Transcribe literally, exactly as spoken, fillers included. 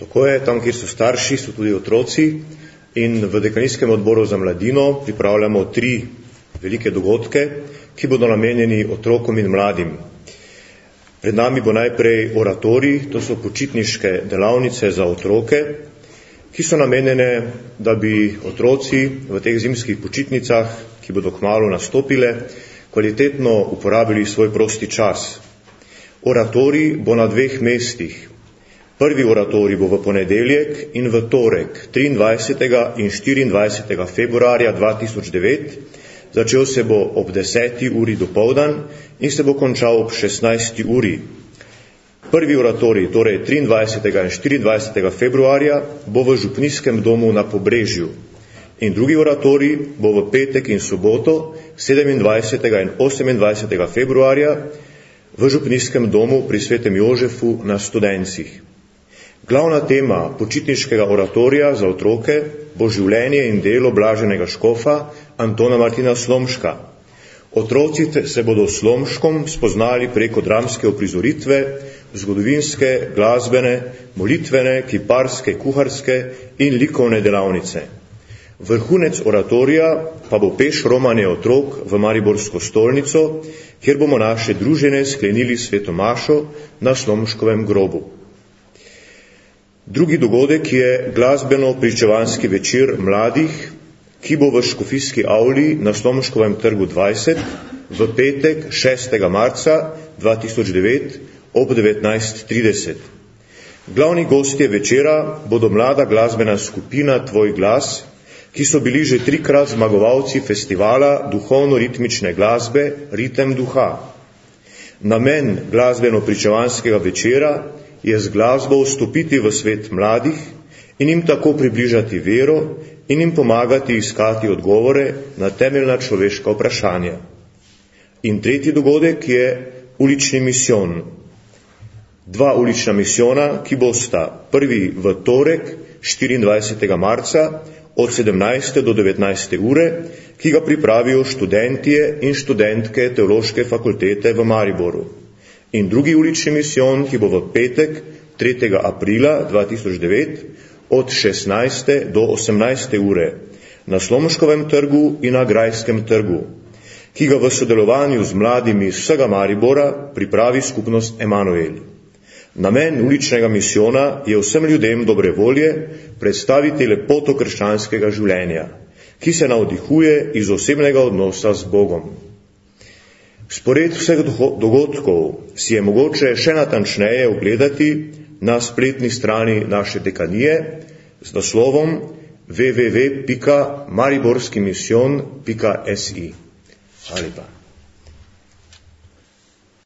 Tako je, tam, kjer so starši, so tudi otroci in v dekanijskem odboru za mladino pripravljamo tri velike dogodke, ki bodo namenjeni otrokom in mladim. Pred nami bo najprej oratorij, to so počitniške delavnice za otroke, ki so namenjene, da bi otroci v teh zimskih počitnicah, ki bodo kmalu nastopile, kvalitetno uporabili svoj prosti čas. Oratorij bo na dveh mestih. Prvi oratorij bo v ponedeljek in v torek, triindvajsetega in štiriindvajsetega februarja dva tisoč devet. Začel se bo ob deseti uri dopoldan in se bo končal ob šestnajsti uri. Prvi oratorij, torej triindvajsetega in štiriindvajsetega februarja, bo v župnijskem domu na Pobrežju. In drugi oratorij bo v petek in soboto, sedemindvajsetega in osemindvajsetega februarja, v župnijskem domu pri Svetem Jožefu na Studencih. Glavna tema počitniškega oratorija za otroke bo življenje in delo blaženega škofa Antona Martina Slomška. Otroci se bodo s Slomškom spoznali preko dramske uprizoritve, zgodovinske, glasbene, molitvene, kiparske, kuharske in likovne delavnice. Vrhunec oratorija pa bo peš romanje otrok v Mariborsko stolnico, kjer bomo naše družine sklenili sveto mašo na Slomškovem grobu. Drugi dogodek je glasbeno-pričevanski večer mladih, ki bo v škofijski avli na Slomškovem trgu dvajset v petek šestega marca dva tisoč devet ob devetnajst trideset. Glavni gostje večera bodo mlada glasbena skupina Tvoj glas, ki so bili že trikrat zmagovalci festivala duhovno-ritmične glasbe Ritem duha. Namen glasbeno-pričevanskega večera je z glasbo vstopiti v svet mladih in jim tako približati vero in jim pomagati iskati odgovore na temeljna človeška vprašanja. In tretji dogodek je ulični misijon. Dva ulična misijona, ki bosta prvi v torek, štiriindvajsetega marca, od sedemnajste do devetnajste ure, ki ga pripravijo študentje in študentke Teološke fakultete v Mariboru. In drugi ulični misijon, ki bo v petek, tretjega aprila dva tisoč devet, od šestnajste do osemnajste ure, na Slomškovem trgu in na Grajskem trgu, ki ga v sodelovanju z mladimi iz vsega Maribora pripravi skupnost Emanuel. Namen uličnega misijona je vsem ljudem dobre volje predstaviti lepoto krščanskega življenja, ki se navdihuje iz osebnega odnosa z Bogom. Spored vseh dogodkov si je mogoče še natančneje ogledati na spletni strani naše dekanije z naslovom w w w pika mariborski misijon pika s i. Hvala lepa.